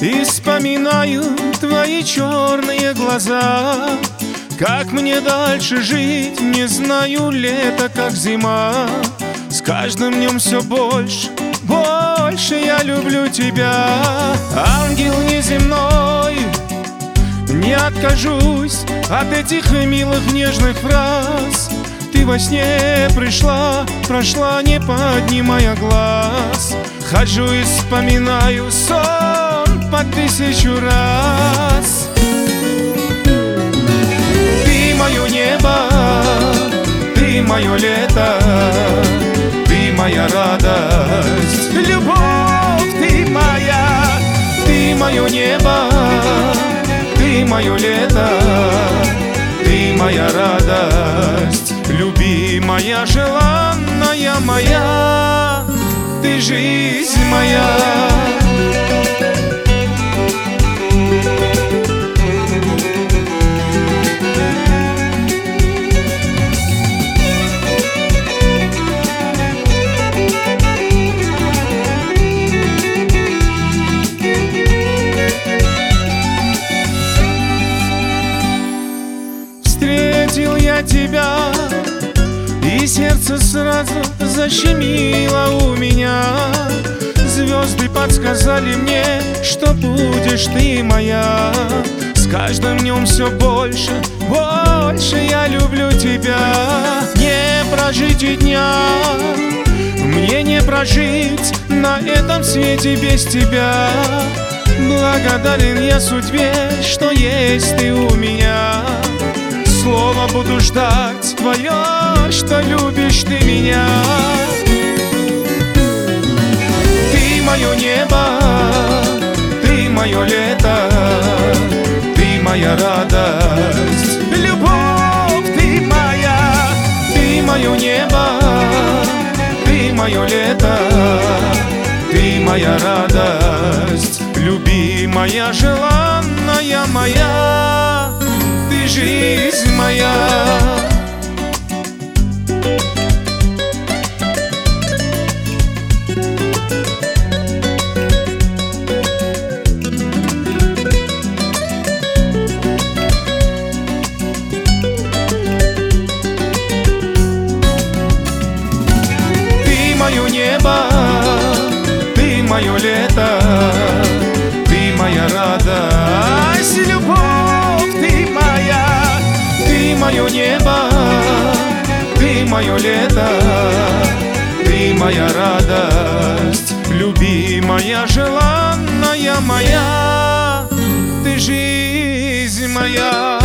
И вспоминаю твои черные глаза. Как мне дальше жить, не знаю, лето как зима. С каждым днем все больше, больше я люблю тебя. Ангел неземной, не откажусь от этих милых нежных фраз. Ты во сне пришла, прошла, не поднимая глаз. Хожу и вспоминаю сон по 1000 раз. Ты мое небо, ты мое лето, ты моя радость, любовь ты моя. Ты мое небо, ты мое лето, ты моя радость, любимая, желанная моя, ты жизнь моя. Встретил я тебя, и сердце сразу защемило у меня. Звезды подсказали мне, что будешь ты моя. С каждым днем все больше, больше я люблю тебя. Не прожить и дня, мне не прожить на этом свете без тебя. Благодарен я судьбе, что есть ты у меня. Слово буду ждать твое, что любишь ты меня. Ты мое небо, ты мое лето, ты моя радость, любовь ты моя. Ты мое небо, ты мое лето, ты моя радость, любимая, желанная моя, ты жизнь моя. Ты мое небо, ты мое лето, ты моя радость, любовь ты моя. Ты мое небо, ты мое лето, ты моя радость, любимая, желанная моя, ты жизнь моя.